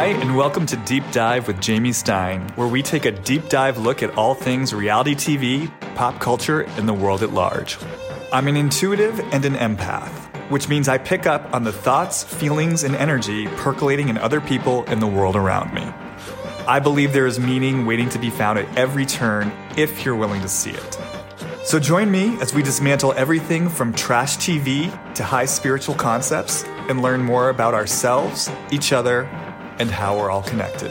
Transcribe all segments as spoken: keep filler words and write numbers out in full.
and welcome to Deep Dive with Jamie Stein, where we take a deep dive look at all things reality T V, pop culture, and the world at large. I'm an intuitive and an empath, which means I pick up on the thoughts, feelings, and energy percolating in other people and the world around me. I believe there is meaning waiting to be found at every turn if you're willing to see it. So join me as we dismantle everything from trash T V to high spiritual concepts and learn more about ourselves, each other, and how we're all connected.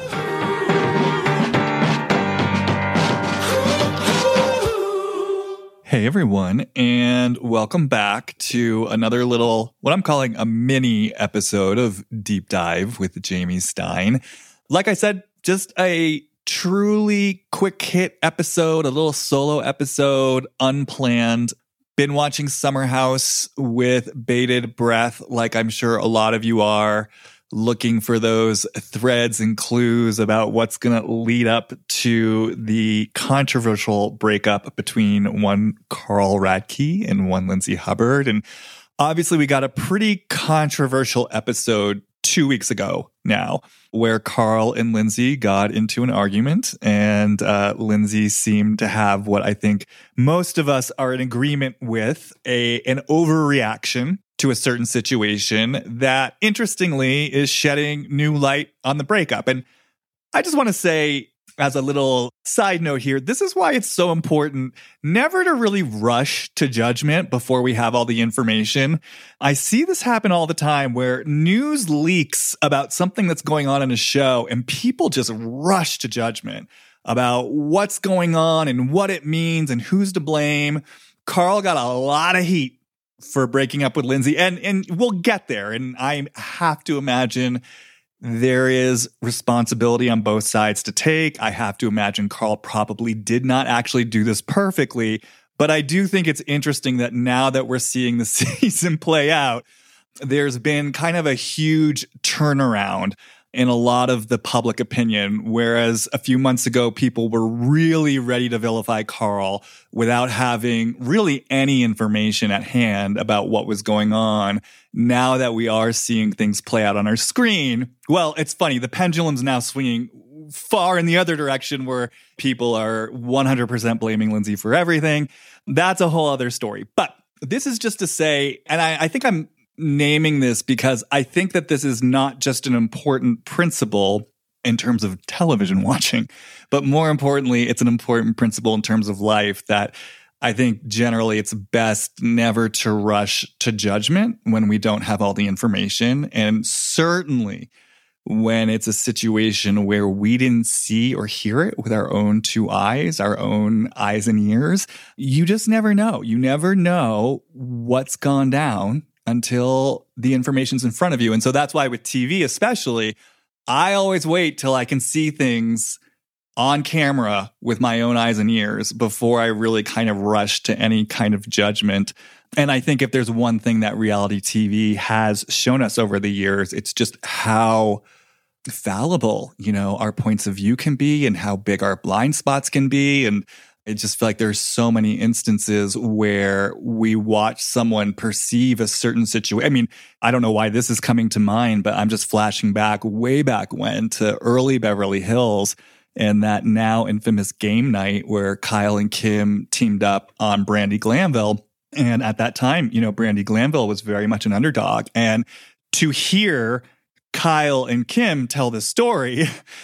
Hey everyone, and welcome back to another little, what I'm calling a mini episode of Deep Dive with Jamie Stein. Like I said, just a truly quick hit episode, a little solo episode, unplanned. Been watching Summer House with bated breath, like I'm sure a lot of you are, looking for those threads and clues about what's going to lead up to the controversial breakup between one Carl Radke and one Lindsay Hubbard. And obviously we got a pretty controversial episode two weeks ago now, where Carl and Lindsay got into an argument, and uh, Lindsay seemed to have what I think most of us are in agreement with, a an overreaction to a certain situation that, interestingly, is shedding new light on the breakup. And I just want to say, as a little side note here, this is why it's so important never to really rush to judgment before we have all the information. I see this happen all the time where news leaks about something that's going on in a show and people just rush to judgment about what's going on and what it means and who's to blame. Carl got a lot of heat for breaking up with Lindsay, and, and we'll get there. And I have to imagine there is responsibility on both sides to take. I have to imagine Carl probably did not actually do this perfectly, but I do think it's interesting that now that we're seeing the season play out, there's been kind of a huge turnaround in a lot of the public opinion, whereas a few months ago, people were really ready to vilify Carl without having really any information at hand about what was going on. Now that we are seeing things play out on our screen, well, it's funny. The pendulum's now swinging far in the other direction where people are one hundred percent blaming Lindsay for everything. That's a whole other story. But this is just to say, and I, I think I'm naming this because I think that this is not just an important principle in terms of television watching, but more importantly, it's an important principle in terms of life that I think generally it's best never to rush to judgment when we don't have all the information. And certainly when it's a situation where we didn't see or hear it with our own two eyes, our own eyes and ears, you just never know. You never know what's gone down until the information's in front of you. And so that's why with T V especially, I always wait till I can see things on camera with my own eyes and ears before I really kind of rush to any kind of judgment. And I think if there's one thing that reality T V has shown us over the years, it's just how fallible, you know, our points of view can be and how big our blind spots can be. And I just feel like there's so many instances where we watch someone perceive a certain situation. I mean, I don't know why this is coming to mind, but I'm just flashing back way back when to early Beverly Hills and that now infamous game night where Kyle and Kim teamed up on Brandi Glanville. And at that time, you know, Brandi Glanville was very much an underdog. And to hear Kyle and Kim tell this story,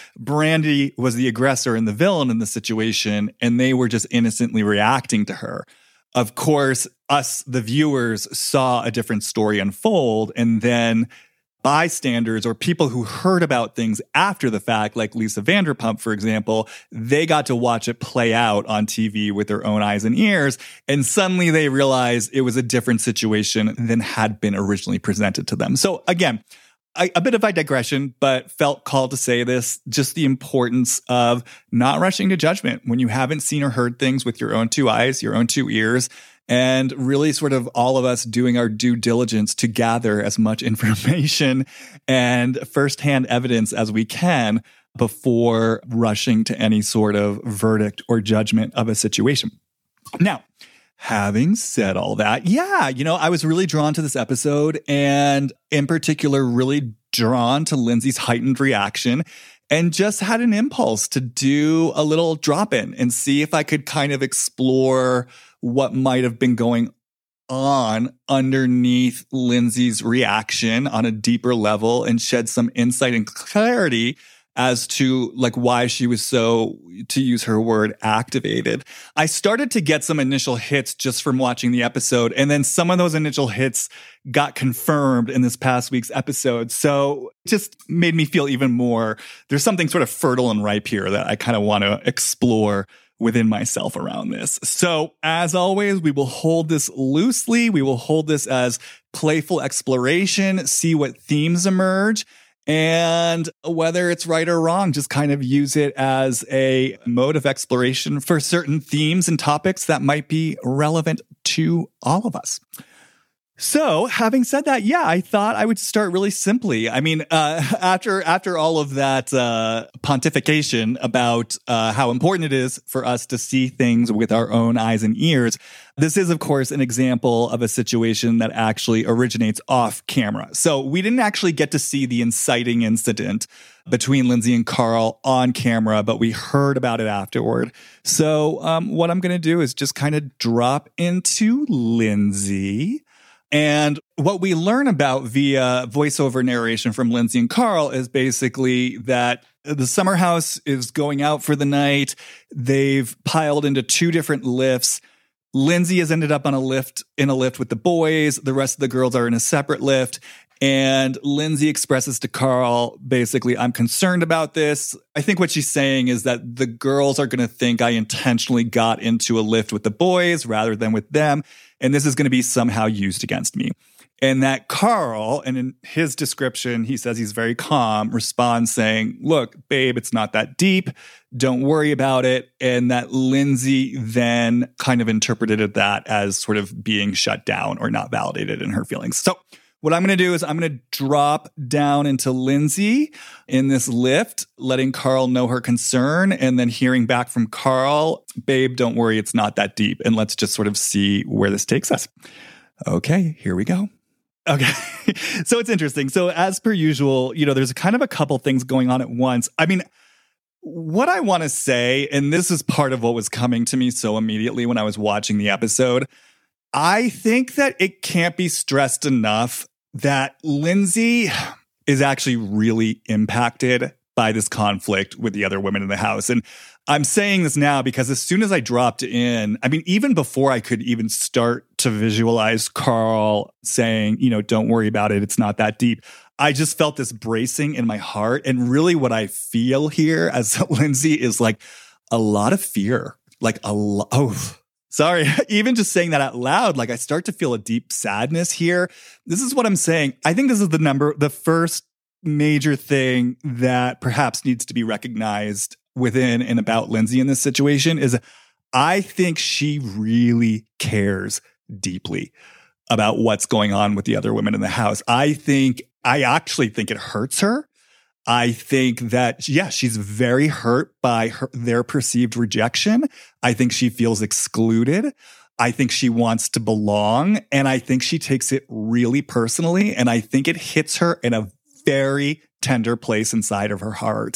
Brandi was the aggressor and the villain in the situation, and they were just innocently reacting to her. Of course, us, the viewers, saw a different story unfold, and then bystanders or people who heard about things after the fact, like Lisa Vanderpump, for example, they got to watch it play out on T V with their own eyes and ears, and suddenly they realized it was a different situation than had been originally presented to them. So again, I, a bit of a digression, but felt called to say this, just the importance of not rushing to judgment when you haven't seen or heard things with your own two eyes, your own two ears, and really sort of all of us doing our due diligence to gather as much information and firsthand evidence as we can before rushing to any sort of verdict or judgment of a situation. Now, having said all that, yeah, you know, I was really drawn to this episode and in particular really drawn to Lindsay's heightened reaction and just had an impulse to do a little drop-in and see if I could kind of explore what might have been going on underneath Lindsay's reaction on a deeper level and shed some insight and clarity as to like why she was so, to use her word, activated. I started to get some initial hits just from watching the episode, and then some of those initial hits got confirmed in this past week's episode. So it just made me feel even more, there's something sort of fertile and ripe here that I kind of want to explore within myself around this. So as always, we will hold this loosely. We will hold this as playful exploration, see what themes emerge. And whether it's right or wrong, just kind of use it as a mode of exploration for certain themes and topics that might be relevant to all of us. So, having said that, yeah, I thought I would start really simply. I mean, uh, after after all of that uh, pontification about uh, how important it is for us to see things with our own eyes and ears, this is, of course, an example of a situation that actually originates off camera. So we didn't actually get to see the inciting incident between Lindsay and Carl on camera, but we heard about it afterward. So um, what I'm going to do is just kind of drop into Lindsay. And what we learn about via voiceover narration from Lindsay and Carl is basically that the summer house is going out for the night. They've piled into two different lifts. Lindsay has ended up on a lift in a lift with the boys. The rest of the girls are in a separate lift. And Lindsay expresses to Carl, basically, I'm concerned about this. I think what she's saying is that the girls are going to think I intentionally got into a lift with the boys rather than with them. And this is going to be somehow used against me. And that Carl, and in his description, he says he's very calm, responds saying, look, babe, it's not that deep. Don't worry about it. And that Lindsay then kind of interpreted that as sort of being shut down or not validated in her feelings. So what I'm going to do is I'm going to drop down into Lindsay in this lift, letting Carl know her concern, and then hearing back from Carl, babe, don't worry, it's not that deep. And let's just sort of see where this takes us. Okay, here we go. Okay, so it's interesting. So as per usual, you know, there's kind of a couple things going on at once. I mean, what I want to say, and this is part of what was coming to me so immediately when I was watching the episode, I think that it can't be stressed enough that Lindsay is actually really impacted by this conflict with the other women in the house. And I'm saying this now because as soon as I dropped in, I mean, even before I could even start to visualize Carl saying, you know, don't worry about it, it's not that deep, I just felt this bracing in my heart. And really what I feel here as Lindsay is like a lot of fear, like a lot. Oh, sorry. Even just saying that out loud, like I start to feel a deep sadness here. This is what I'm saying. I think this is the number, the first major thing that perhaps needs to be recognized within and about Lindsay in this situation is I think she really cares deeply about what's going on with the other women in the house. I think, I actually think it hurts her. I think that, yeah, she's very hurt by her, their perceived rejection. I think she feels excluded. I think she wants to belong. And I think she takes it really personally. And I think it hits her in a very tender place inside of her heart.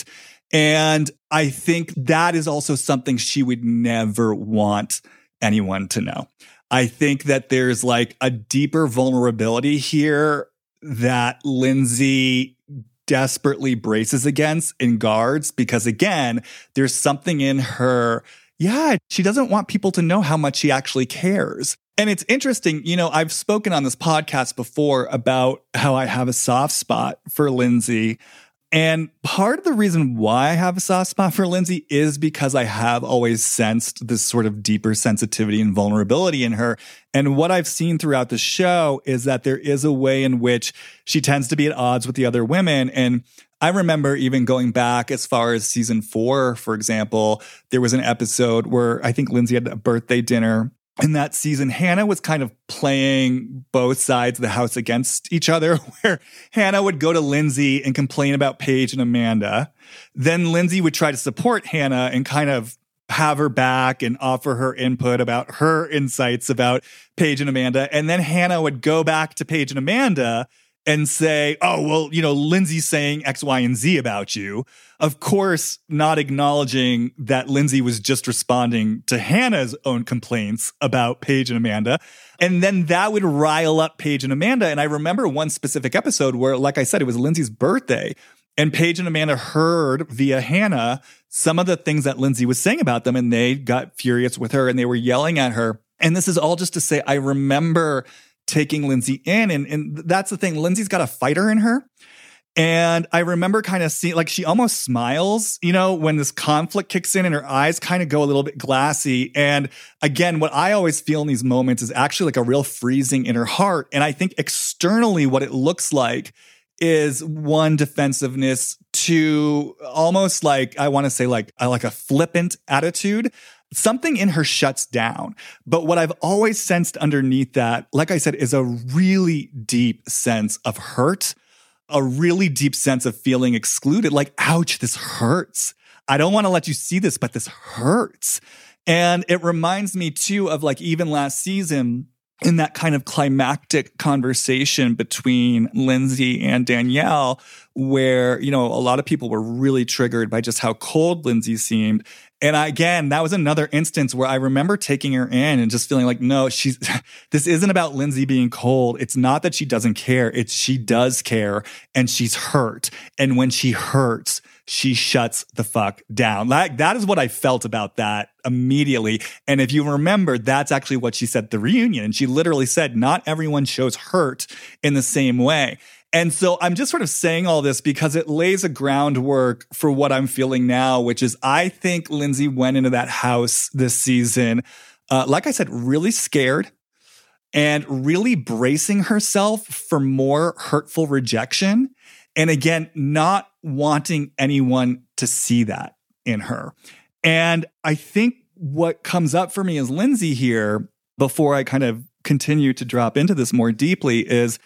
And I think that is also something she would never want anyone to know. I think that there's like a deeper vulnerability here that Lindsay desperately braces against and guards because, again, there's something in her. Yeah, she doesn't want people to know how much she actually cares. And it's interesting, you know, I've spoken on this podcast before about how I have a soft spot for Lindsay. And part of the reason why I have a soft spot for Lindsay is because I have always sensed this sort of deeper sensitivity and vulnerability in her. And what I've seen throughout the show is that there is a way in which she tends to be at odds with the other women. And I remember even going back as far as season four, for example, there was an episode where I think Lindsay had a birthday dinner. In that season, Hannah was kind of playing both sides of the house against each other, where Hannah would go to Lindsay and complain about Paige and Amanda. Then Lindsay would try to support Hannah and kind of have her back and offer her input about her insights about Paige and Amanda. And then Hannah would go back to Paige and Amanda and say, oh, well, you know, Lindsay's saying X, Y, and Z about you. Of course, not acknowledging that Lindsay was just responding to Hannah's own complaints about Paige and Amanda. And then that would rile up Paige and Amanda. And I remember one specific episode where, like I said, it was Lindsay's birthday. And Paige and Amanda heard via Hannah some of the things that Lindsay was saying about them. And they got furious with her and they were yelling at her. And this is all just to say, I remember taking Lindsay in. And, and that's the thing. Lindsay's got a fighter in her. And I remember kind of seeing, like, she almost smiles, you know, when this conflict kicks in and her eyes kind of go a little bit glassy. And again, what I always feel in these moments is actually like a real freezing in her heart. And I think externally what it looks like is one, defensiveness, two, almost like, I want to say like, like a flippant attitude. Something in her shuts down. But what I've always sensed underneath that, like I said, is a really deep sense of hurt, a really deep sense of feeling excluded. Like, ouch, this hurts. I don't want to let you see this, but this hurts. And it reminds me too of, like, even last season, in that kind of climactic conversation between Lindsay and Danielle, where, you know, a lot of people were really triggered by just how cold Lindsay seemed. And I, again, that was another instance where I remember taking her in and just feeling like, no, she's, this isn't about Lindsay being cold. It's not that she doesn't care. It's she does care and she's hurt. And when she hurts, she shuts the fuck down. Like, that is what I felt about that immediately. And if you remember, that's actually what she said at the reunion. And she literally said, not everyone shows hurt in the same way. And so I'm just sort of saying all this because it lays a groundwork for what I'm feeling now, which is I think Lindsay went into that house this season, uh, like I said, really scared and really bracing herself for more hurtful rejection. And again, not wanting anyone to see that in her. And I think what comes up for me as Lindsay here, before I kind of continue to drop into this more deeply, is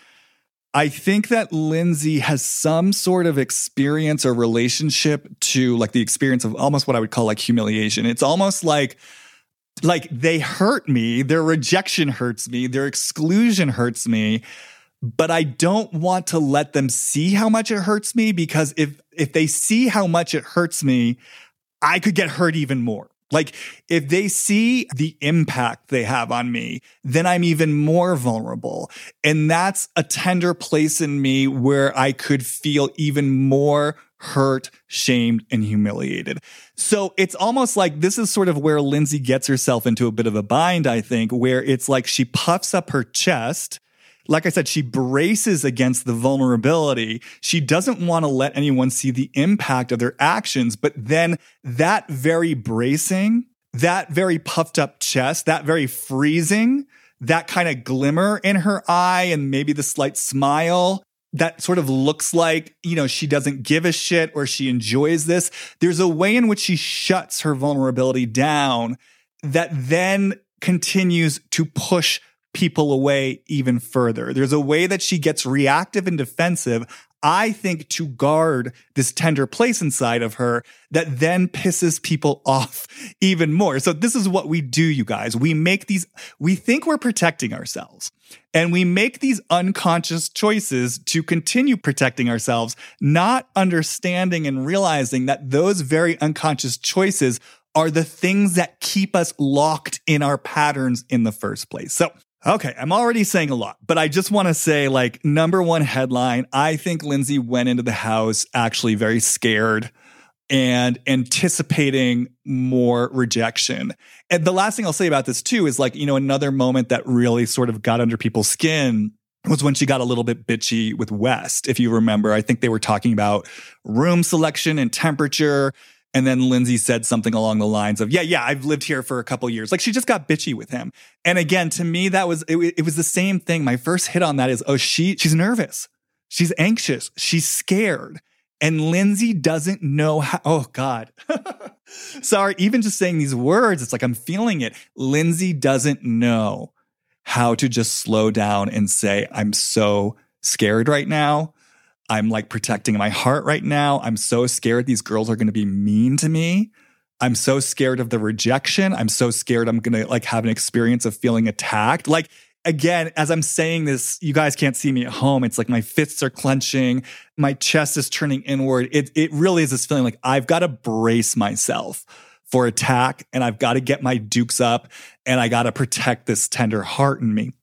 I think that Lindsay has some sort of experience or relationship to, like, the experience of almost what I would call like humiliation. It's almost like, like they hurt me, their rejection hurts me, their exclusion hurts me, but I don't want to let them see how much it hurts me, because if if they see how much it hurts me, I could get hurt even more. Like, if they see the impact they have on me, then I'm even more vulnerable. And that's a tender place in me where I could feel even more hurt, shamed, and humiliated. So it's almost like this is sort of where Lindsay gets herself into a bit of a bind, I think, where it's like she puffs up her chest. Like I said, she braces against the vulnerability. She doesn't want to let anyone see the impact of their actions. But then that very bracing, that very puffed up chest, that very freezing, that kind of glimmer in her eye and maybe the slight smile that sort of looks like, you know, she doesn't give a shit or she enjoys this. There's a way in which she shuts her vulnerability down that then continues to push people away even further. There's a way that she gets reactive and defensive, I think, to guard this tender place inside of her that then pisses people off even more. So this is what we do, you guys. We make these, we think we're protecting ourselves, and we make these unconscious choices to continue protecting ourselves, not understanding and realizing that those very unconscious choices are the things that keep us locked in our patterns in the first place. So okay, I'm already saying a lot, but I just want to say, like, number one headline, I think Lindsay went into the house actually very scared and anticipating more rejection. And the last thing I'll say about this too is, like, you know, another moment that really sort of got under people's skin was when she got a little bit bitchy with West. If you remember, I think they were talking about room selection and temperature. And then Lindsay said something along the lines of, yeah, yeah, I've lived here for a couple years. Like, she just got bitchy with him. And again, to me, that was, it, it was the same thing. My first hit on that is, oh, she, she's nervous. She's anxious. She's scared. And Lindsay doesn't know how, oh God. Sorry, even just saying these words, it's like I'm feeling it. Lindsay doesn't know how to just slow down and say, I'm so scared right now. I'm like protecting my heart right now. I'm so scared these girls are going to be mean to me. I'm so scared of the rejection. I'm so scared I'm going to like have an experience of feeling attacked. Like, again, as I'm saying this, you guys can't see me at home. It's like my fists are clenching. My chest is turning inward. It, it really is this feeling like I've got to brace myself for attack, and I've got to get my dukes up, and I got to protect this tender heart in me.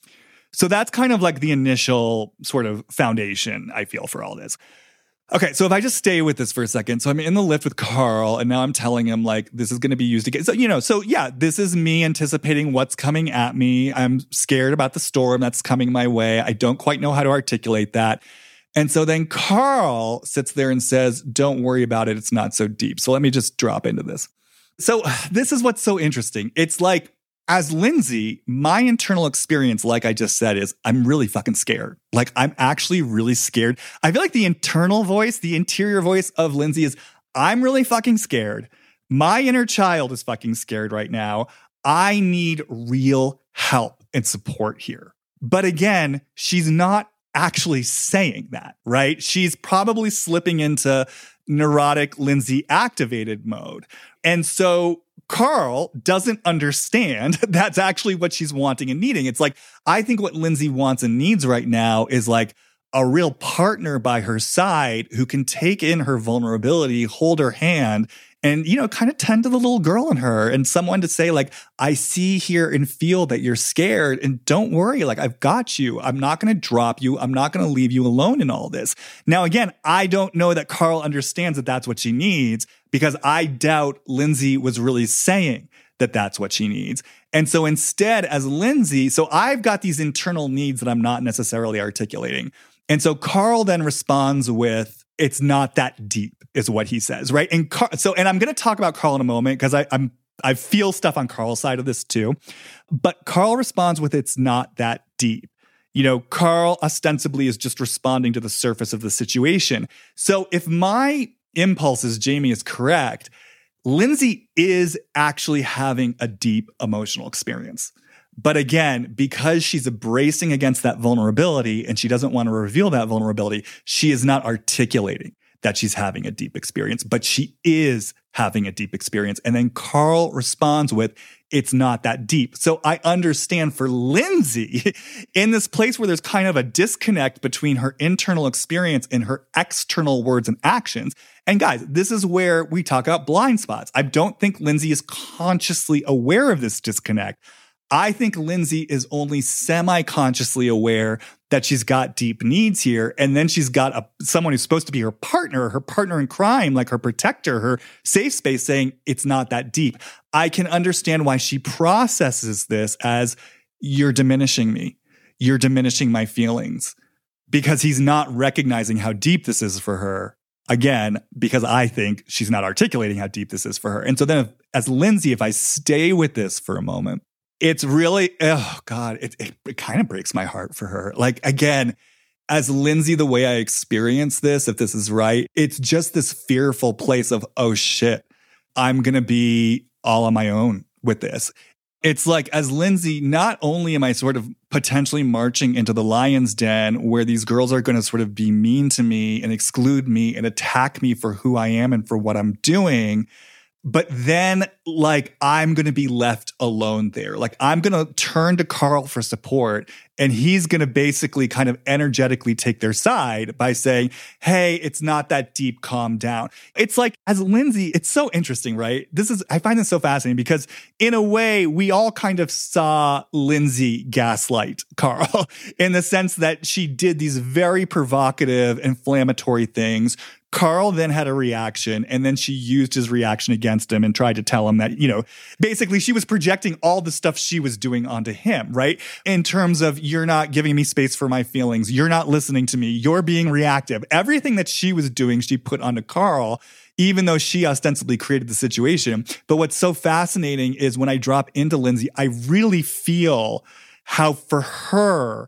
So that's kind of like the initial sort of foundation I feel for all this. Okay, so if I just stay with this for a second. So I'm in the lift with Carl, and now I'm telling him, like, this is going to be used again. So, you know, so yeah, this is me anticipating what's coming at me. I'm scared about the storm that's coming my way. I don't quite know how to articulate that. And so then Carl sits there and says, don't worry about it. It's not so deep. So let me just drop into this. So this is what's so interesting. It's like, as Lindsay, my internal experience, like I just said, is I'm really fucking scared. Like, I'm actually really scared. I feel like the internal voice, the interior voice of Lindsay is, I'm really fucking scared. My inner child is fucking scared right now. I need real help and support here. But again, she's not actually saying that, right? She's probably slipping into neurotic Lindsay activated mode. And so Carl doesn't understand that's actually what she's wanting and needing. It's like, I think what Lindsay wants and needs right now is like a real partner by her side who can take in her vulnerability, hold her hand, and, you know, kind of tend to the little girl in her, and someone to say, like, I see, hear, and feel that you're scared, and don't worry, like, I've got you. I'm not going to drop you. I'm not going to leave you alone in all this. Now, again, I don't know that Carl understands that that's what she needs, because I doubt Lindsay was really saying that that's what she needs. And so instead, as Lindsay, so I've got these internal needs that I'm not necessarily articulating. And so Carl then responds with, it's not that deep, is what he says, right? And Car- so, and I'm going to talk about Carl in a moment, because I'm I feel stuff on Carl's side of this too. But Carl responds with, it's not that deep. You know, Carl ostensibly is just responding to the surface of the situation. So if my impulses, Jamie, is correct, Lindsay is actually having a deep emotional experience. But again, because she's bracing against that vulnerability and she doesn't want to reveal that vulnerability, she is not articulating that she's having a deep experience, but she is having a deep experience. And then Carl responds with, it's not that deep. So I understand for Lindsay, in this place where there's kind of a disconnect between her internal experience and her external words and actions. And guys, this is where we talk about blind spots. I don't think Lindsay is consciously aware of this disconnect. I think Lindsay is only semi-consciously aware that she's got deep needs here. And then she's got a someone who's supposed to be her partner, her partner in crime, like her protector, her safe space, saying it's not that deep. I can understand why she processes this as, you're diminishing me. You're diminishing my feelings. Because he's not recognizing how deep this is for her. Again, because I think she's not articulating how deep this is for her. And so then if, as Lindsay, if I stay with this for a moment, it's really, oh God, it, it, it kind of breaks my heart for her. Like, again, as Lindsay, the way I experience this, if this is right, it's just this fearful place of, oh shit, I'm going to be all on my own with this. It's like, as Lindsay, not only am I sort of potentially marching into the lion's den where these girls are going to sort of be mean to me and exclude me and attack me for who I am and for what I'm doing, but then, like, I'm going to be left alone there. Like, I'm going to turn to Carl for support, and he's going to basically kind of energetically take their side by saying, hey, it's not that deep, calm down. It's like, as Lindsay, it's so interesting, right? This is, I find this so fascinating because in a way, we all kind of saw Lindsay gaslight Carl in the sense that she did these very provocative, inflammatory things. Carl then had a reaction, and then she used his reaction against him and tried to tell him that, you know, basically she was projecting all the stuff she was doing onto him, right? In terms of, you're not giving me space for my feelings. You're not listening to me. You're being reactive. Everything that she was doing, she put onto Carl, even though she ostensibly created the situation. But what's so fascinating is when I drop into Lindsay, I really feel how for her,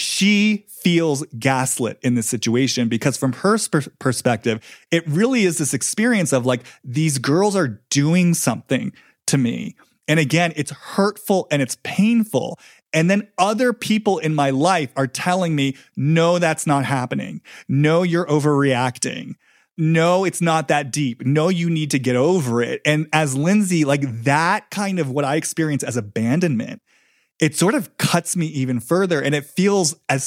she feels gaslit in this situation, because from her sp- perspective, it really is this experience of like, these girls are doing something to me. And again, it's hurtful and it's painful. And then other people in my life are telling me, no, that's not happening. No, you're overreacting. No, it's not that deep. No, you need to get over it. And as Lindsay, like, that kind of what I experience as abandonment, it sort of cuts me even further. And it feels as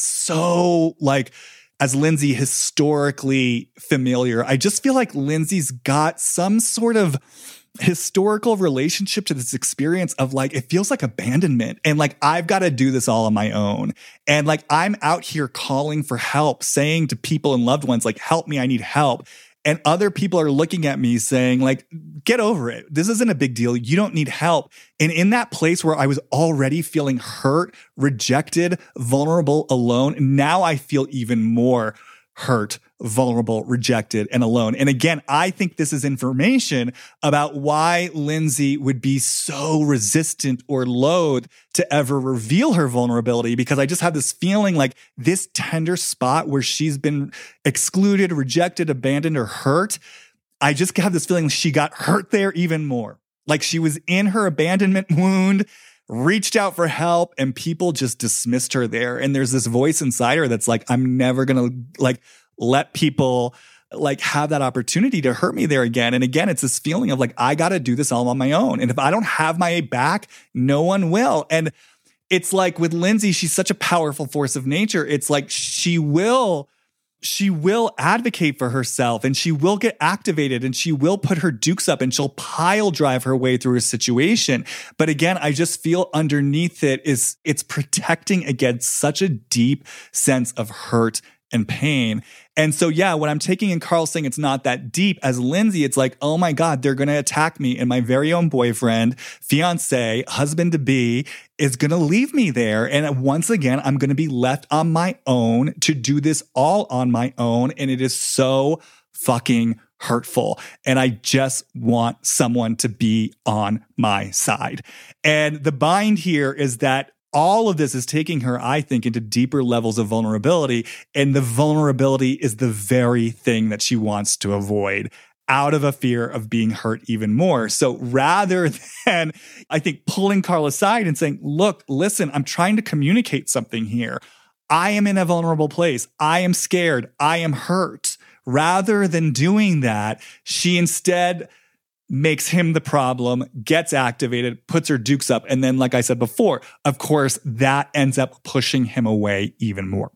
so like, as Lindsay historically familiar, I just feel like Lindsay's got some sort of historical relationship to this experience of like, it feels like abandonment. And like, I've got to do this all on my own. And like, I'm out here calling for help, saying to people and loved ones, like, help me, I need help. And other people are looking at me saying like, get over it. This isn't a big deal. You don't need help. And in that place where I was already feeling hurt, rejected, vulnerable, alone, now I feel even more hurt, vulnerable, rejected, and alone. And again, I think this is information about why Lindsay would be so resistant or loath to ever reveal her vulnerability, because I just have this feeling like this tender spot where she's been excluded, rejected, abandoned, or hurt, I just have this feeling she got hurt there even more. Like she was in her abandonment wound, reached out for help, and people just dismissed her there. And there's this voice inside her that's like, I'm never going to like let people like have that opportunity to hurt me there again. And again, it's this feeling of like, I got to do this all on my own. And if I don't have my back, no one will. And it's like with Lindsay, she's such a powerful force of nature. It's like she will She will advocate for herself, and she will get activated, and she will put her dukes up, and she'll pile drive her way through a situation. But again, I just feel underneath it is it's protecting against such a deep sense of hurt and pain. And so, yeah, when I'm taking in Carl saying it's not that deep, as Lindsay, it's like, oh my God, they're going to attack me. And my very own boyfriend, fiance, husband to be is going to leave me there. And once again, I'm going to be left on my own to do this all on my own. And it is so fucking hurtful. And I just want someone to be on my side. And the bind here is that all of this is taking her, I think, into deeper levels of vulnerability. And the vulnerability is the very thing that she wants to avoid out of a fear of being hurt even more. So rather than, I think, pulling Carl aside and saying, look, listen, I'm trying to communicate something here. I am in a vulnerable place. I am scared. I am hurt. Rather than doing that, she instead makes him the problem, gets activated, puts her dukes up. And then, like I said before, of course, that ends up pushing him away even more.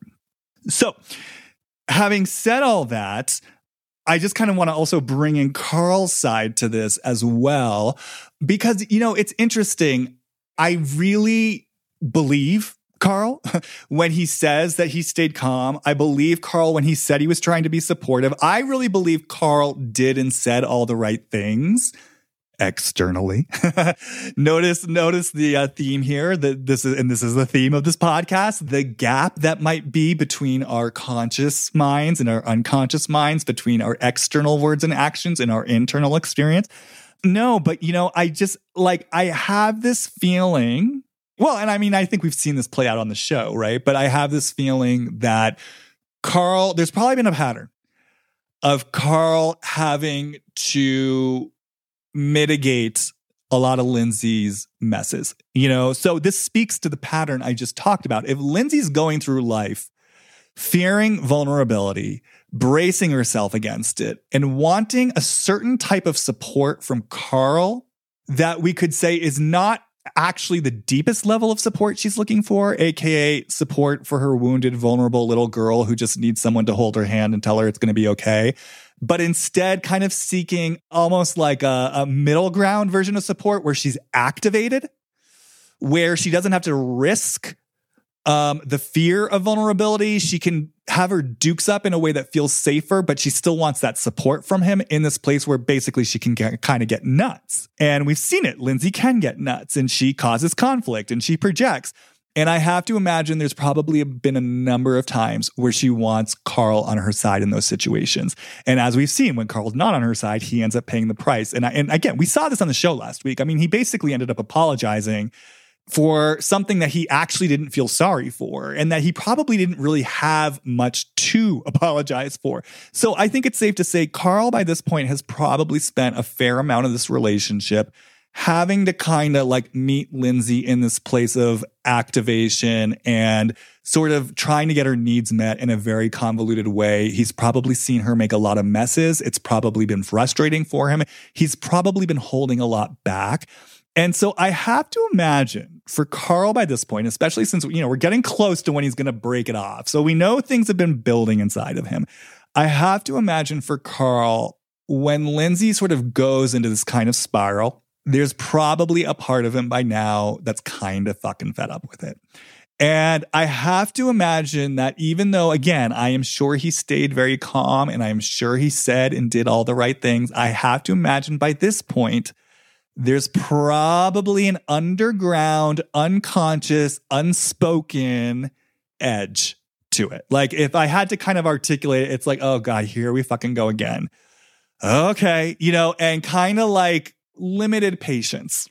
So having said all that, I just kind of want to also bring in Carl's side to this as well, because, you know, it's interesting. I really believe Carl when he says that he stayed calm. I believe Carl when he said he was trying to be supportive. I really believe Carl did and said all the right things externally. notice, notice the uh, theme here. That this is, and this is the theme of this podcast: the gap that might be between our conscious minds and our unconscious minds, between our external words and actions and our internal experience. No, but you know, I just like I have this feeling. Well, and I mean, I think we've seen this play out on the show, right? But I have this feeling that Carl, there's probably been a pattern of Carl having to mitigate a lot of Lindsay's messes, you know? So this speaks to the pattern I just talked about. If Lindsay's going through life fearing vulnerability, bracing herself against it, and wanting a certain type of support from Carl that we could say is not actually the deepest level of support she's looking for, aka support for her wounded, vulnerable little girl who just needs someone to hold her hand and tell her it's going to be okay, but instead kind of seeking almost like a, a middle ground version of support where she's activated, where she doesn't have to risk um, the fear of vulnerability. She can have her dukes up in a way that feels safer, but she still wants that support from him in this place where basically she can get, kind of get nuts. And we've seen it. Lindsay can get nuts, and she causes conflict, and she projects. And I have to imagine there's probably been a number of times where she wants Carl on her side in those situations. And as we've seen, when Carl's not on her side, he ends up paying the price. And, I, and again, we saw this on the show last week. I mean, he basically ended up apologizing for something that he actually didn't feel sorry for, and that he probably didn't really have much to apologize for. So I think it's safe to say Carl by this point has probably spent a fair amount of this relationship having to kind of like meet Lindsay in this place of activation and sort of trying to get her needs met in a very convoluted way. He's probably seen her make a lot of messes. It's probably been frustrating for him. He's probably been holding a lot back. And so I have to imagine for Carl by this point, especially since, you know, we're getting close to when he's going to break it off. So we know things have been building inside of him. I have to imagine for Carl, when Lindsay sort of goes into this kind of spiral, there's probably a part of him by now that's kind of fucking fed up with it. And I have to imagine that even though, again, I am sure he stayed very calm and I am sure he said and did all the right things, I have to imagine by this point, there's probably an underground, unconscious, unspoken edge to it. Like if I had to kind of articulate it, it's like, oh God, here we fucking go again. Okay, you know, and kind of like limited patience.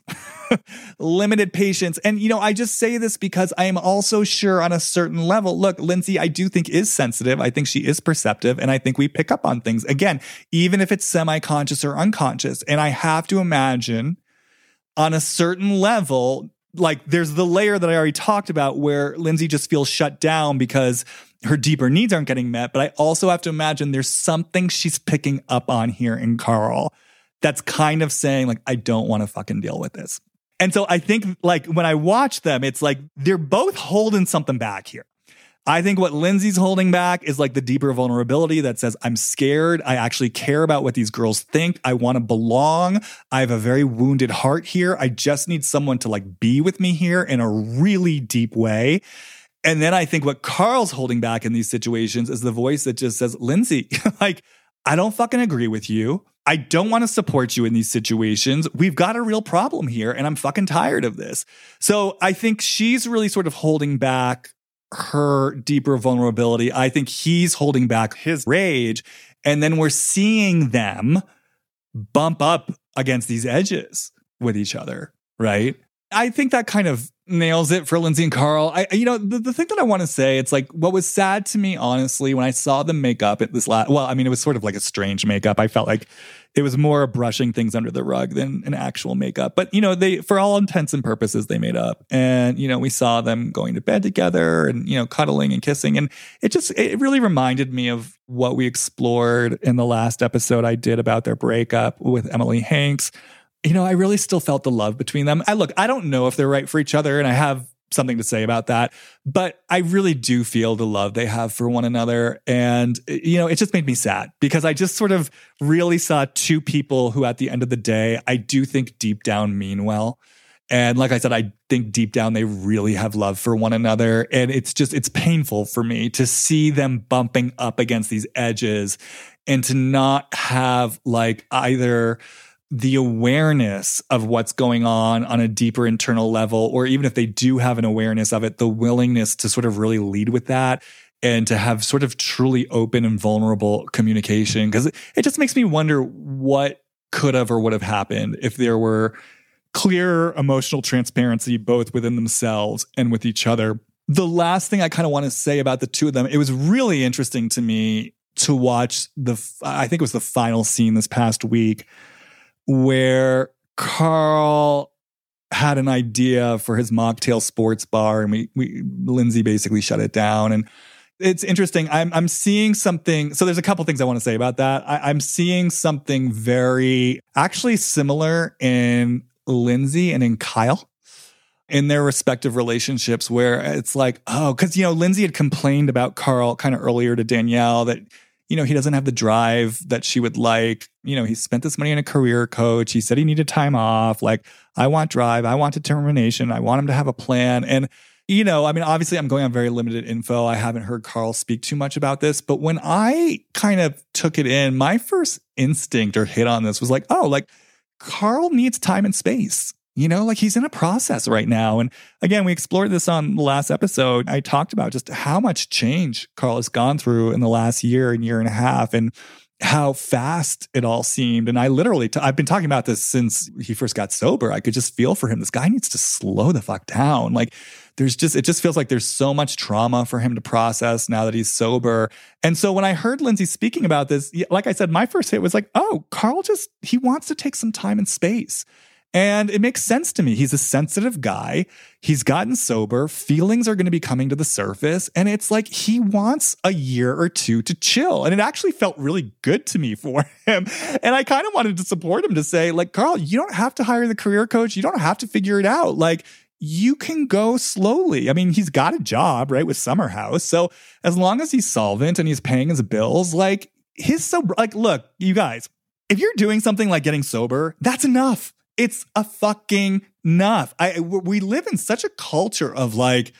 Limited patience. And, you know, I just say this because I am also sure on a certain level, look, Lindsay, I do think is sensitive. I think she is perceptive. And I think we pick up on things, again, even if it's semi-conscious or unconscious. And I have to imagine on a certain level, like there's the layer that I already talked about where Lindsay just feels shut down because her deeper needs aren't getting met. But I also have to imagine there's something she's picking up on here in Carl that's kind of saying like, I don't want to fucking deal with this. And so I think like when I watch them, it's like they're both holding something back here. I think what Lindsay's holding back is like the deeper vulnerability that says, I'm scared. I actually care about what these girls think. I want to belong. I have a very wounded heart here. I just need someone to like be with me here in a really deep way. And then I think what Carl's holding back in these situations is the voice that just says, Lindsay, like, I don't fucking agree with you. I don't want to support you in these situations. We've got a real problem here and I'm fucking tired of this. So I think she's really sort of holding back her deeper vulnerability. I think he's holding back his rage. And then we're seeing them bump up against these edges with each other, right? I think that kind of nails it for Lindsay and Carl. I, you know, the, the thing that I want to say, it's like what was sad to me, honestly, when I saw them make up at this last, well, I mean, it was sort of like a strange makeup. I felt like it was more brushing things under the rug than an actual makeup. But, you know, they, for all intents and purposes, they made up. And, you know, we saw them going to bed together and, you know, cuddling and kissing. And it just, it really reminded me of what we explored in the last episode I did about their breakup with Emily Hanks. You know, I really still felt the love between them. I look, I don't know if they're right for each other, and I have something to say about that, but I really do feel the love they have for one another. And, you know, it just made me sad because I just sort of really saw two people who at the end of the day, I do think deep down mean well. And like I said, I think deep down they really have love for one another. And it's just, it's painful for me to see them bumping up against these edges and to not have like either the awareness of what's going on on a deeper internal level, or even if they do have an awareness of it, the willingness to sort of really lead with that and to have sort of truly open and vulnerable communication. Because it, it just makes me wonder what could have or would have happened if there were clear emotional transparency both within themselves and with each other. The last thing I kind of want to say about the two of them, it was really interesting to me to watch the, I think it was the final scene this past week, where Carl had an idea for his mocktail sports bar, and we, we Lindsay basically shut it down. And it's interesting. I'm I'm seeing something. So there's a couple things I want to say about that. I, I'm seeing something very actually similar in Lindsay and in Kyle in their respective relationships, where it's like, oh, because you know, Lindsay had complained about Carl kind of earlier to Danielle that, you know, he doesn't have the drive that she would like. You know, he spent this money on a career coach. He said he needed time off. Like, I want drive. I want determination. I want him to have a plan. And, you know, I mean, obviously I'm going on very limited info. I haven't heard Carl speak too much about this. But when I kind of took it in, my first instinct or hit on this was like, oh, like Carl needs time and space. You know, like he's in a process right now. And again, we explored this on the last episode. I talked about just how much change Carl has gone through in the last year and year and a half and how fast it all seemed. And I literally, t- I've been talking about this since he first got sober. I could just feel for him. This guy needs to slow the fuck down. Like there's just, it just feels like there's so much trauma for him to process now that he's sober. And so when I heard Lindsay speaking about this, like I said, my first hit was like, oh, Carl just, he wants to take some time and space. And it makes sense to me. He's a sensitive guy. He's gotten sober. Feelings are going to be coming to the surface. And it's like he wants a year or two to chill. And it actually felt really good to me for him. And I kind of wanted to support him to say, like, Carl, you don't have to hire the career coach. You don't have to figure it out. Like, you can go slowly. I mean, he's got a job, right, with Summer House. So as long as he's solvent and he's paying his bills, like his sober, like, look, you guys, if you're doing something like getting sober, that's enough. It's a fucking enough. I, we live in such a culture of like,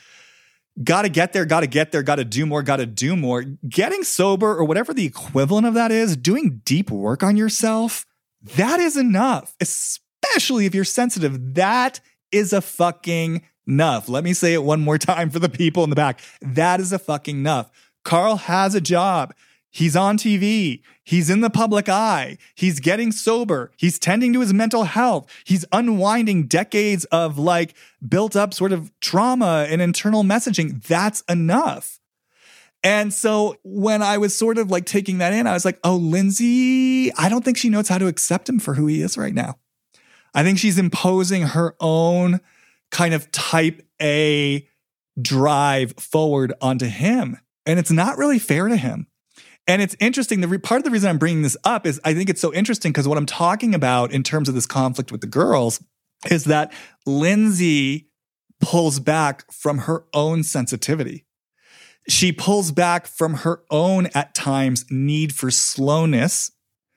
gotta get there, gotta get there, gotta do more, gotta do more. Getting sober or whatever the equivalent of that is, doing deep work on yourself, that is enough. Especially if you're sensitive, that is a fucking enough. Let me say it one more time for the people in the back. That is a fucking enough. Carl has a job. He's on T V. He's in the public eye. He's getting sober. He's tending to his mental health. He's unwinding decades of like built up sort of trauma and internal messaging. That's enough. And so when I was sort of like taking that in, I was like, oh, Lindsay, I don't think she knows how to accept him for who he is right now. I think she's imposing her own kind of type A drive forward onto him. And it's not really fair to him. And it's interesting. The re- part of the reason I'm bringing this up is I think it's so interesting because what I'm talking about in terms of this conflict with the girls is that Lindsay pulls back from her own sensitivity. She pulls back from her own, at times, need for slowness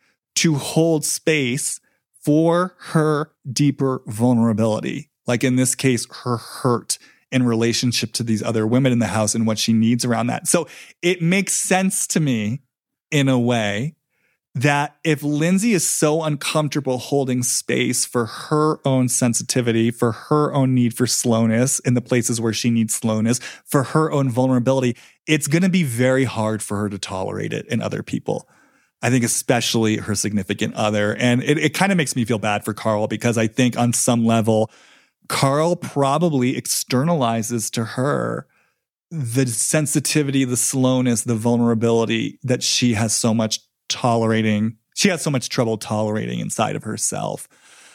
to hold space for her deeper vulnerability. Like in this case, her hurt in relationship to these other women in the house and what she needs around that. So it makes sense to me in a way that if Lindsay is so uncomfortable holding space for her own sensitivity, for her own need for slowness in the places where she needs slowness, for her own vulnerability, it's going to be very hard for her to tolerate it in other people. I think especially her significant other. And it, it kind of makes me feel bad for Carl because I think on some level, Carl probably externalizes to her the sensitivity, the slowness, the vulnerability that she has so much tolerating. She has so much trouble tolerating inside of herself.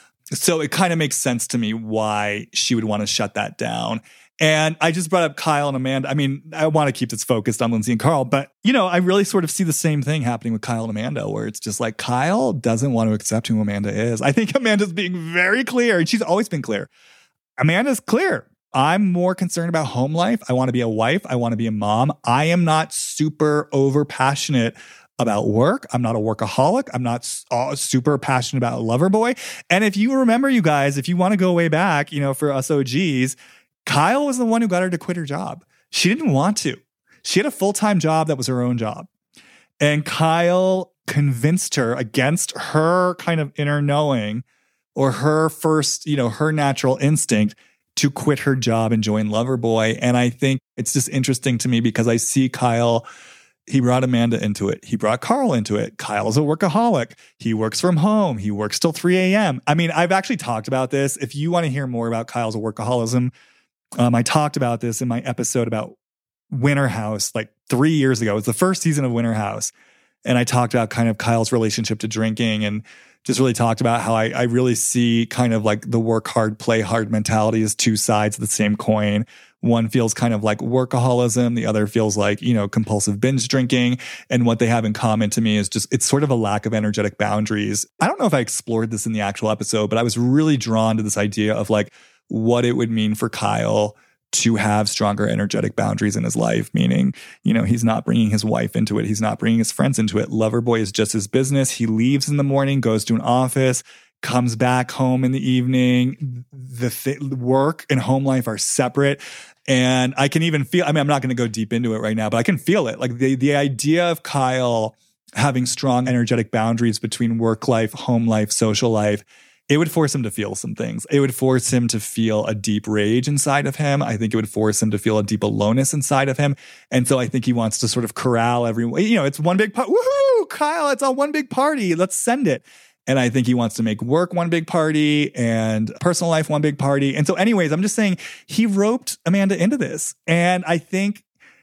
So it kind of makes sense to me why she would want to shut that down. And I just brought up Kyle and Amanda. I mean, I want to keep this focused on Lindsay and Carl, but, you know, I really sort of see the same thing happening with Kyle and Amanda, where it's just like Kyle doesn't want to accept who Amanda is. I think Amanda's being very clear, and she's always been clear. Amanda's clear. I'm more concerned about home life. I want to be a wife. I want to be a mom. I am not super over passionate about work. I'm not a workaholic. I'm not uh, super passionate about Loverboy. And if you remember, you guys, if you want to go way back, you know, for us O Gs, Kyle was the one who got her to quit her job. She didn't want to. She had a full-time job that was her own job. And Kyle convinced her against her kind of inner knowing or her first, you know, her natural instinct to quit her job and join Loverboy. And I think it's just interesting to me because I see Kyle, he brought Amanda into it. He brought Carl into it. Kyle's a workaholic. He works from home. He works till three a.m. I mean, I've actually talked about this. If you want to hear more about Kyle's workaholism, um, I talked about this in my episode about Winter House like three years ago. It was the first season of Winter House. And I talked about kind of Kyle's relationship to drinking and just really talked about how I, I really see kind of like the work hard, play hard mentality as two sides of the same coin. One feels kind of like workaholism. The other feels like, you know, compulsive binge drinking. And what they have in common to me is just, it's sort of a lack of energetic boundaries. I don't know if I explored this in the actual episode, but I was really drawn to this idea of like what it would mean for Kyle to have stronger energetic boundaries in his life, meaning, you know, he's not bringing his wife into it. He's not bringing his friends into it. Loverboy is just his business. He leaves in the morning, goes to an office, comes back home in the evening. The th- work and home life are separate. And I can even feel, I mean, I'm not going to go deep into it right now, but I can feel it. Like the, the idea of Kyle having strong energetic boundaries between work life, home life, social life, it would force him to feel some things. It would force him to feel a deep rage inside of him. I think it would force him to feel a deep aloneness inside of him. And so I think he wants to sort of corral everyone. You know, it's one big party. Woohoo, Kyle, it's all one big party. Let's send it. And I think he wants to make work one big party and personal life one big party. And so anyways, I'm just saying he roped Amanda into this. And I think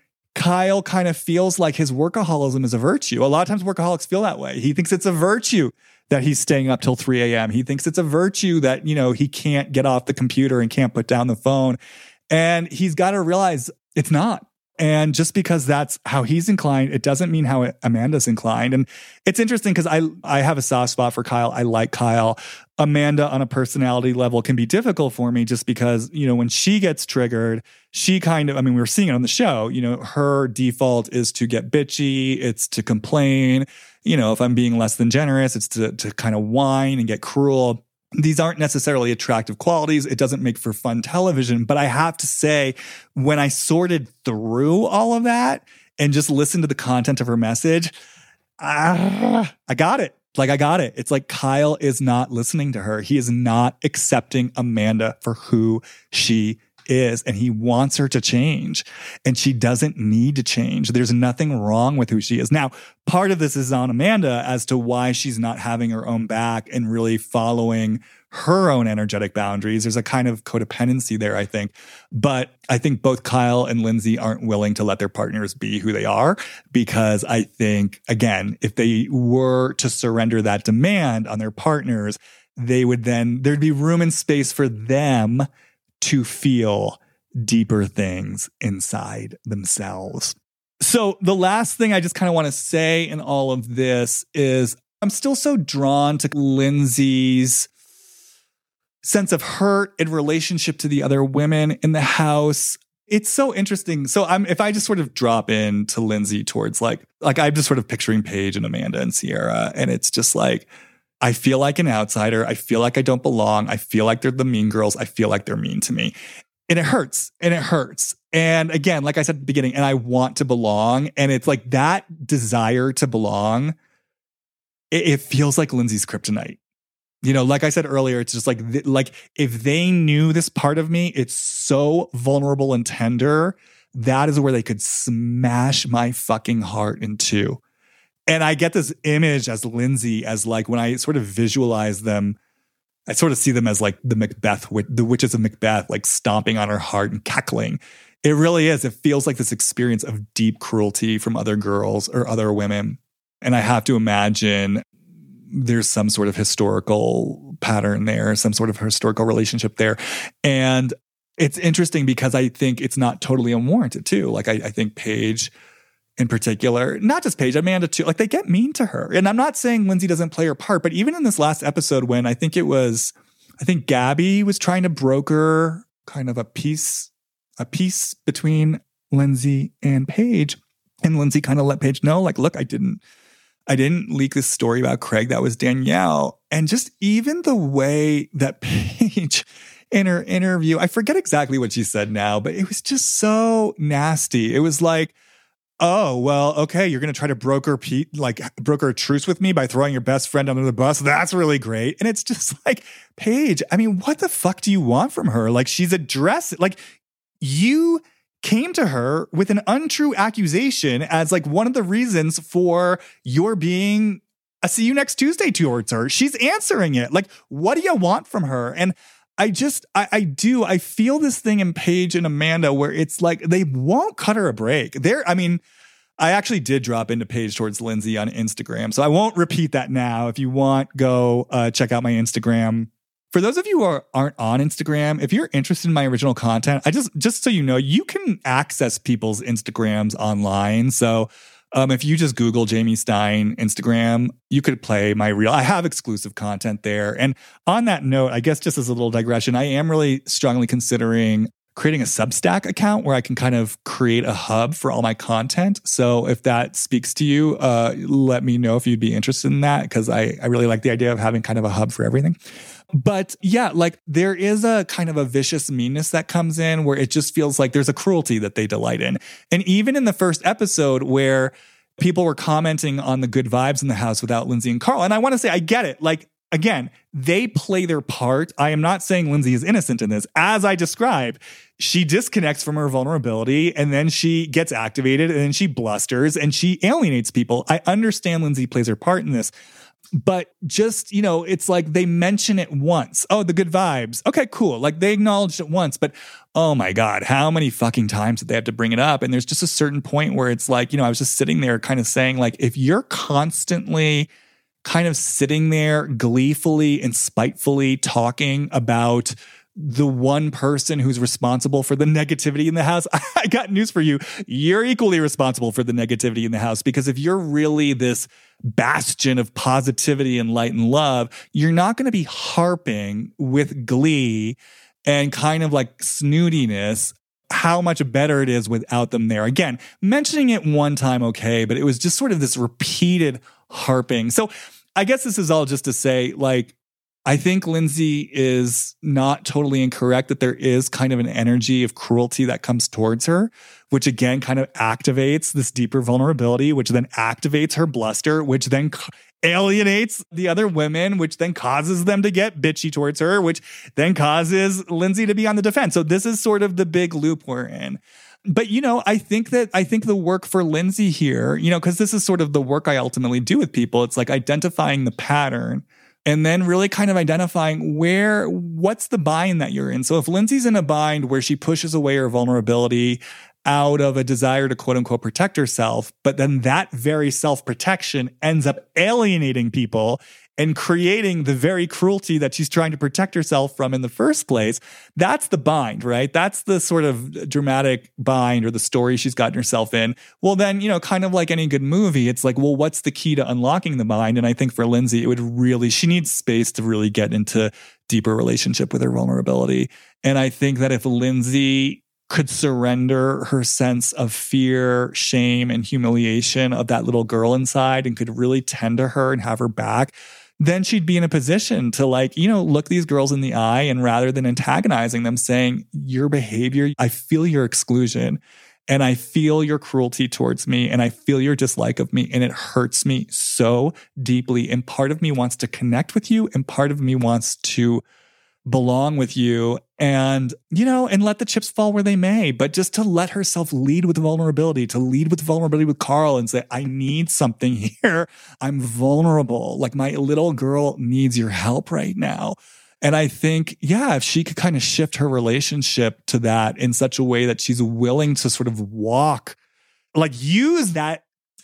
Kyle kind of feels like his workaholism is a virtue. A lot of times workaholics feel that way. He thinks it's a virtue that he's staying up till three a.m. He thinks it's a virtue that, you know, he can't get off the computer and can't put down the phone. And he's got to realize it's not. And just because that's how he's inclined, it doesn't mean how Amanda's inclined. And it's interesting because I I have a soft spot for Kyle. I like Kyle. Amanda on a personality level can be difficult for me just because, you know, when she gets triggered, she kind of, I mean, we were seeing it on the show, you know, her default is to get bitchy. It's to complain. You know, if I'm being less than generous, it's to, to kind of whine and get cruel. These aren't necessarily attractive qualities. It doesn't make for fun television. But I have to say, when I sorted through all of that and just listened to the content of her message, ah, I got it. Like, I got it. It's like Kyle is not listening to her. He is not accepting Amanda for who she is, and he wants her to change, and she doesn't need to change. There's nothing wrong with who she is. Now, part of this is on Amanda as to why she's not having her own back and really following her own energetic boundaries. There's a kind of codependency there, I think. But I think both Kyle and Lindsay aren't willing to let their partners be who they are, because I think, again, if they were to surrender that demand on their partners, they would then, there'd be room and space for them to feel deeper things inside themselves. So the last thing I just kind of want to say in all of this is I'm still so drawn to Lindsay's sense of hurt in relationship to the other women in the house. It's so interesting. So I'm, if I just sort of drop in to Lindsay towards like, like I'm just sort of picturing Paige and Amanda and Sierra, and it's just like, I feel like an outsider. I feel like I don't belong. I feel like they're the mean girls. I feel like they're mean to me. And it hurts. And it hurts. And again, like I said at the beginning, and I want to belong. And it's like that desire to belong, it, it feels like Lindsay's kryptonite. You know, like I said earlier, it's just like, like if they knew this part of me, it's so vulnerable and tender. That is where they could smash my fucking heart in two. And I get this image as Lindsay, as like when I sort of visualize them, I sort of see them as like the Macbeth, the witches of Macbeth, like stomping on her heart and cackling. It really is. It feels like this experience of deep cruelty from other girls or other women. And I have to imagine there's some sort of historical pattern there, some sort of historical relationship there. And it's interesting because I think it's not totally unwarranted too. Like I, I think Paige in particular, not just Paige, Amanda too, like they get mean to her. And I'm not saying Lindsay doesn't play her part, but even in this last episode when I think it was, I think Gabby was trying to broker kind of a peace, a peace between Lindsay and Paige. And Lindsay kind of let Paige know, like, look, I didn't, I didn't leak this story about Craig. That was Danielle. And just even the way that Paige in her interview, I forget exactly what she said now, but it was just so nasty. It was like, oh, well, okay, you're going to try to broker Pete, like broker a truce with me by throwing your best friend under the bus. That's really great. And it's just like, Paige, I mean, what the fuck do you want from her? Like she's addressed, like you came to her with an untrue accusation as like one of the reasons for your being a see you next Tuesday towards her. She's answering it. Like, what do you want from her? And I just, I, I do, I feel this thing in Paige and Amanda where it's like, they won't cut her a break. They're, I mean, I actually did drop into Paige towards Lindsay on Instagram. So I won't repeat that now. If you want, go uh, check out my Instagram. For those of you who are, aren't on Instagram, if you're interested in my original content, I just, just so you know, you can access people's Instagrams online. So Um, if you just Google Jamie Stein Instagram, you could play my reel. I have exclusive content there. And on that note, I guess just as a little digression, I am really strongly considering creating a Substack account where I can kind of create a hub for all my content. So if that speaks to you, uh, let me know if you'd be interested in that, because I, I really like the idea of having kind of a hub for everything. But yeah, like there is a kind of a vicious meanness that comes in where it just feels like there's a cruelty that they delight in. And even in the first episode where people were commenting on the good vibes in the house without Lindsay and Carl, and I want to say, I get it. Like, again, they play their part. I am not saying Lindsay is innocent in this. As I described, she disconnects from her vulnerability and then she gets activated and then she blusters and she alienates people. I understand Lindsay plays her part in this. But just, you know, it's like they mention it once. Oh, the good vibes. Okay, cool. Like they acknowledged it once, but oh my God, how many fucking times did they have to bring it up? And there's just a certain point where it's like, you know, I was just sitting there kind of saying, like, if you're constantly kind of sitting there gleefully and spitefully talking about the one person who's responsible for the negativity in the house, I got news for you. You're equally responsible for the negativity in the house, because if you're really this bastion of positivity and light and love, you're not going to be harping with glee and kind of like snootiness how much better it is without them there. Again, mentioning it one time, okay, but it was just sort of this repeated harping. So I guess this is all just to say, like, I think Lindsay is not totally incorrect that there is kind of an energy of cruelty that comes towards her, which again kind of activates this deeper vulnerability, which then activates her bluster, which then alienates the other women, which then causes them to get bitchy towards her, which then causes Lindsay to be on the defense. So this is sort of the big loop we're in. But, you know, I think that I think the work for Lindsay here, you know, because this is sort of the work I ultimately do with people. It's like identifying the pattern and then really kind of identifying where, what's the bind that you're in. So if Lindsay's in a bind where she pushes away her vulnerability out of a desire to quote unquote protect herself, but then that very self-protection ends up alienating people and creating the very cruelty that she's trying to protect herself from in the first place, that's the bind, right? That's the sort of dramatic bind or the story she's gotten herself in. Well, then, you know, kind of like any good movie, it's like, well, what's the key to unlocking the bind? And I think for Lindsay, it would really, she needs space to really get into deeper relationship with her vulnerability. And I think that if Lindsay could surrender her sense of fear, shame, and humiliation of that little girl inside and could really tend to her and have her back, then she'd be in a position to, like, you know, look these girls in the eye and rather than antagonizing them, saying, your behavior, I feel your exclusion and I feel your cruelty towards me and I feel your dislike of me and it hurts me so deeply. And part of me wants to connect with you and part of me wants to belong with you and, you know, and let the chips fall where they may, but just to let herself lead with vulnerability, to lead with vulnerability with Carl and say, I need something here. I'm vulnerable. Like my little girl needs your help right now. And I think, yeah, if she could kind of shift her relationship to that in such a way that she's willing to sort of walk, like use that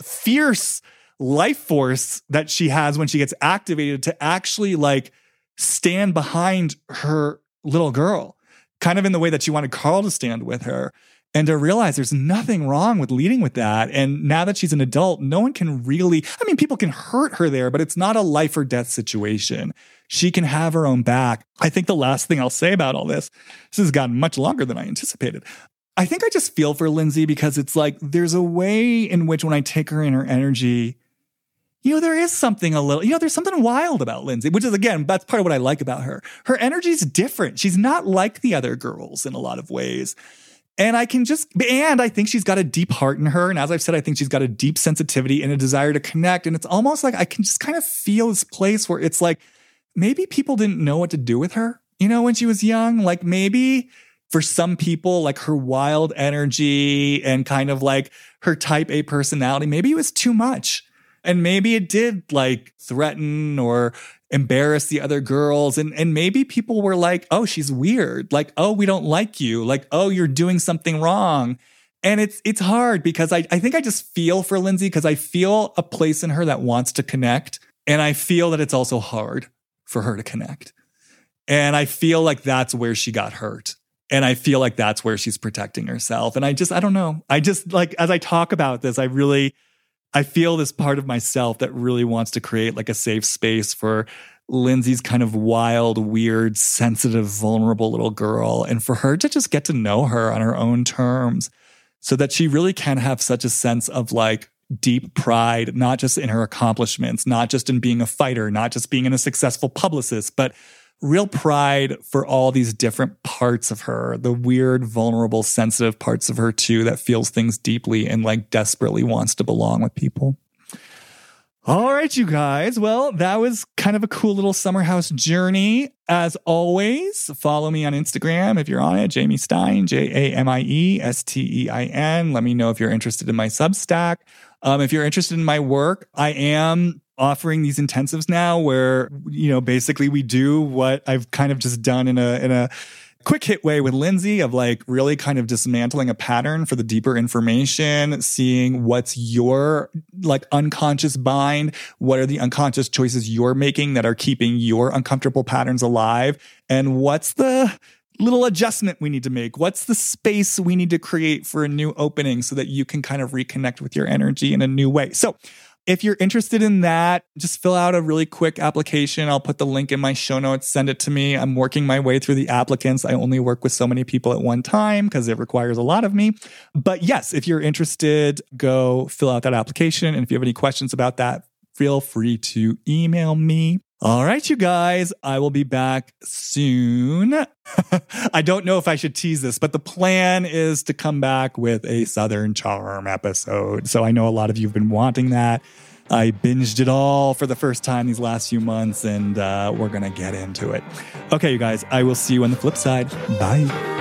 fierce life force that she has when she gets activated to actually like stand behind her little girl, kind of in the way that she wanted Carl to stand with her, and to realize there's nothing wrong with leading with that. And now that she's an adult, no one can really, I mean, people can hurt her there, but it's not a life or death situation. She can have her own back. I think the last thing I'll say about all this, this has gotten much longer than I anticipated. I think I just feel for Lindsay because it's like, there's a way in which when I take her in her energy, you know, there is something a little, you know, there's something wild about Lindsay, which is, again, that's part of what I like about her. Her energy's different. She's not like the other girls in a lot of ways. And I can just, and I think she's got a deep heart in her. And as I've said, I think she's got a deep sensitivity and a desire to connect. And it's almost like I can just kind of feel this place where it's like, maybe people didn't know what to do with her, you know, when she was young. Like maybe for some people, like her wild energy and kind of like her type A personality, maybe it was too much. And maybe it did like threaten or embarrass the other girls. And, and maybe people were like, oh, she's weird. Like, oh, we don't like you. Like, oh, you're doing something wrong. And it's it's hard because I, I think I just feel for Lindsay because I feel a place in her that wants to connect. And I feel that it's also hard for her to connect. And I feel like that's where she got hurt. And I feel like that's where she's protecting herself. And I just, I don't know. I just like, as I talk about this, I really... I feel this part of myself that really wants to create like a safe space for Lindsay's kind of wild, weird, sensitive, vulnerable little girl. And for her to just get to know her on her own terms so that she really can have such a sense of like deep pride, not just in her accomplishments, not just in being a fighter, not just being in a successful publicist, but real pride for all these different parts of her, the weird, vulnerable, sensitive parts of her too, that feels things deeply and like desperately wants to belong with people. All right, you guys. Well, that was kind of a cool little summer house journey. As always, follow me on Instagram if you're on it, Jamie Stein, J A M I E S T E I N. Let me know if you're interested in my Substack. Um, if you're interested in my work, I am offering these intensives now where, you know, basically we do what I've kind of just done in a in a quick hit way with Lindsay of like really kind of dismantling a pattern for the deeper information, seeing what's your like unconscious bind, what are the unconscious choices you're making that are keeping your uncomfortable patterns alive, and what's the little adjustment we need to make? What's the space we need to create for a new opening so that you can kind of reconnect with your energy in a new way? So if you're interested in that, just fill out a really quick application. I'll put the link in my show notes. Send it to me. I'm working my way through the applicants. I only work with so many people at one time because it requires a lot of me. But yes, if you're interested, go fill out that application. And if you have any questions about that, feel free to email me. All right, you guys, I will be back soon. I don't know if I should tease this, but the plan is to come back with a Southern Charm episode. So I know a lot of you have been wanting that. I binged it all for the first time these last few months, and uh, we're going to get into it. Okay, you guys, I will see you on the flip side. Bye.